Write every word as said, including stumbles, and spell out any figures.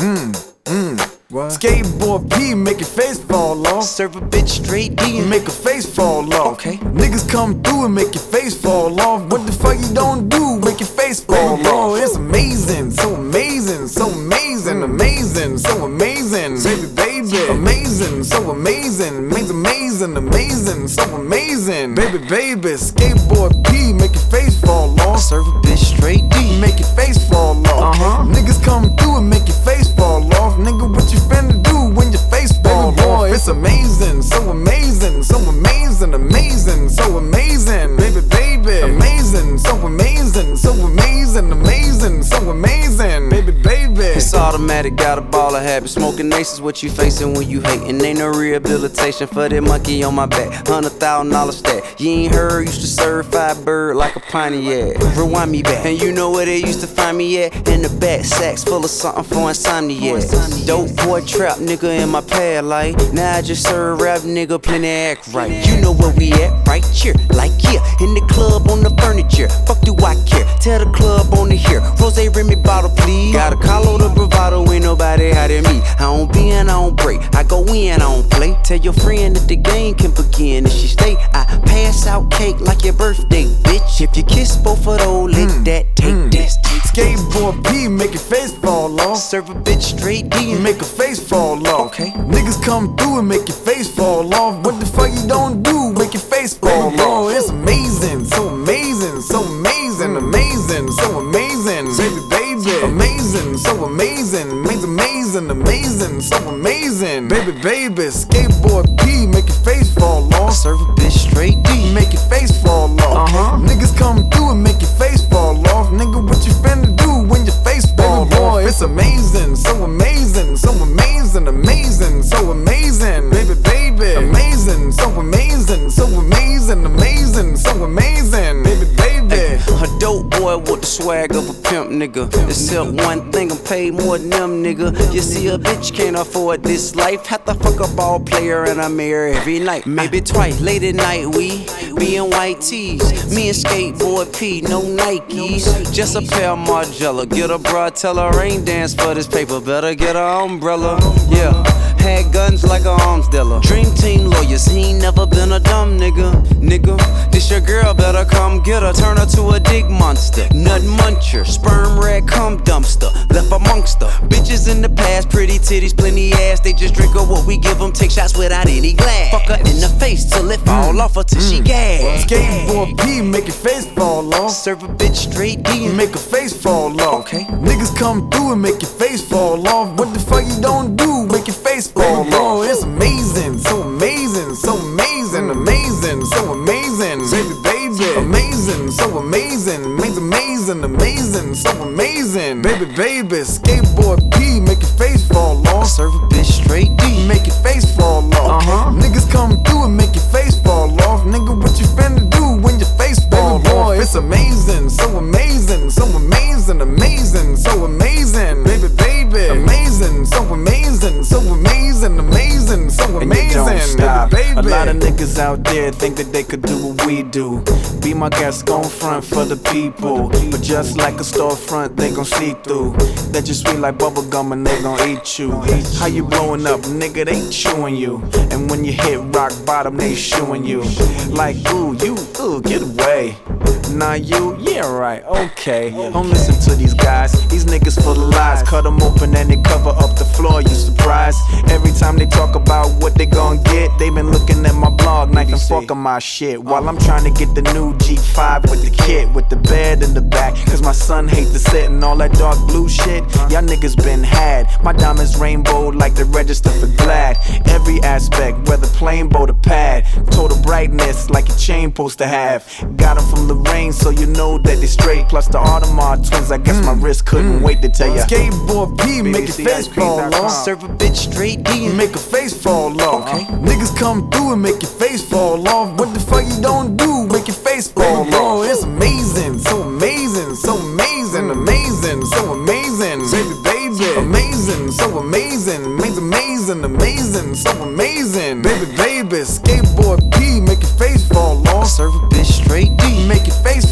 Mmm, mmm. What? Skateboard P, make your face fall off. Serve a bitch straight D and make her face fall off. Okay. Niggas come through and make your face fall off. What the fuck you don't do? Make your face fall off. It's amazing, so amazing, so amazing, amazing, so amazing, baby, baby, amazing, so amazing, amazing, amazing, amazing, so amazing, baby, baby. Skateboard P, make your face fall off. Serve a bitch straight D, make your face fall off. Uh-huh. Niggas come through and make your face fall off. Nigga, what you finna do when your face fall off? It's amazing, so amazing, so amazing, amazing, so amazing, baby, baby, amazing, so amazing, so amazing, amazing, so amazing, baby, baby. It's automatic, got a ball of habit. Smoking aces, what you facing when you hating. Ain't no rehabilitation for that monkey on my back. Hundred thousand dollar stack. You ain't heard, used to serve five bird like a Pontiac. Rewind me back, and you know where they used to find me at? In the back, sacks full of something for insomnia. Dope boy trap nigga in my pad life. Now I just serve rap nigga, plenty act right. You know where we at, right here, like here. In the club on the furniture, fuck do I care? Tell the club on the here. Rose Remy bottle please. Got a collar the bravado, ain't nobody out of me. I don't be and I don't break, I go in, I don't play. Tell your friend that the game can begin. If she stay, I pass out cake like your birthday, bitch. If you kiss both of those, lick mm, that, take mm. this. Skateboard P, make your face fall off. Serve a bitch straight D and make her face fall off. Okay. Niggas come through and make your face fall off. What the fuck you don't do? Make your face fall off. It's amazing, so amazing, so amazing, amazing, so amazing, baby, baby, amazing, so amazing, amazing, amazing, amazing, so amazing, baby, baby. Skateboard P, make your face fall off. Serve a bitch straight D, make your face fall off. Uh-huh. Niggas come through and make your face fall off. Nigga, what you finna do when your face fall off? It's amazing, so amazing, so amazing, amazing, so amazing, baby, baby, amazing, so amazing, so amazing, amazing, so amazing, baby, baby. A dope boy with the swag of a pimp nigga. Except one thing, I'm paid more than them nigga. You see a bitch can't afford this life. Have to fuck a ball player and I'm here every night. Maybe twice, late at night we be in white tees. Me and Skateboard P, no Nikes. Just a pair of Margiela. Get a broad, tell her ain't dance for this paper. Better get her umbrella, yeah. Had guns like a arms dealer. Dream team lawyers, he ain't never been a dumb nigga. Nigga, this your girl, better come get her. Turn her to a dig monster, nut muncher, sperm rag cum dumpster. Left amongst her bitches in the past, pretty titties, plenty ass. They just drink her what we give them, take shots without any glass. Fuck her in the face till it fall off her till mm. she gas. Skateboard P, make your face fall off. Serve a bitch straight D and make her face fall off. Okay. Niggas come through and make your face fall off. What the fuck you don't do? Make your face fall off. It's amazing, so amazing, so amazing, amazing, so amazing, baby, baby, amazing, so amazing, amazing, amazing, amazing, so amazing, baby, baby. Skateboard P, make your face fall off. Serve a bitch straight D, make your face fall off. Uh-huh. Niggas come through and make your face fall off. Nigga, what you finna do when your face fall off? It's amazing, so amazing, so amazing, amazing, so amazing, baby, baby, amazing, so amazing, so amazing, amazing, so amazing, baby, baby. A lot of niggas out there think that they could do what we do. Be my guest, gon' front for the people. But just like a storefront, they gon' see through. They just sweet like bubblegum and they gon' eat you. How you blowing up, nigga, they chewing you. And when you hit rock bottom, they shooing you. Like, ooh, you, ooh, get away. Nah, you, yeah, right, okay. Don't listen to these guys, these niggas full of lies. Cut them open and they cover up the floor, you surprised? Every time they talk about what they gon' get, they been looking at my blog, knife and fork on my shit. While I'm trying to get the new G five with the kit, with the bed in the back. Cause my son hate to sit and all that dark blue shit. Y'all niggas been had. My diamonds rainbow like the register for Glad. Every aspect, whether plain boat or pad. Total brightness like a chain supposed to have. Got them from Lorraine, so you know that they straight. Plus the Audemars twins, I guess mm. my wrist couldn't mm. wait to tell ya. Skateboard P, make your face fall off. Serve a bitch straight D and make her face fall off. Okay. Niggas come through and make your face fall off. What the fuck you don't do? Make your face fall off. It's amazing, so amazing, so amazing, amazing, so amazing, baby, baby, amazing, so amazing, amazing, amazing, amazing, so amazing, baby, baby. Skateboard P, make your face fall off. Serve a bitch straight D, make your face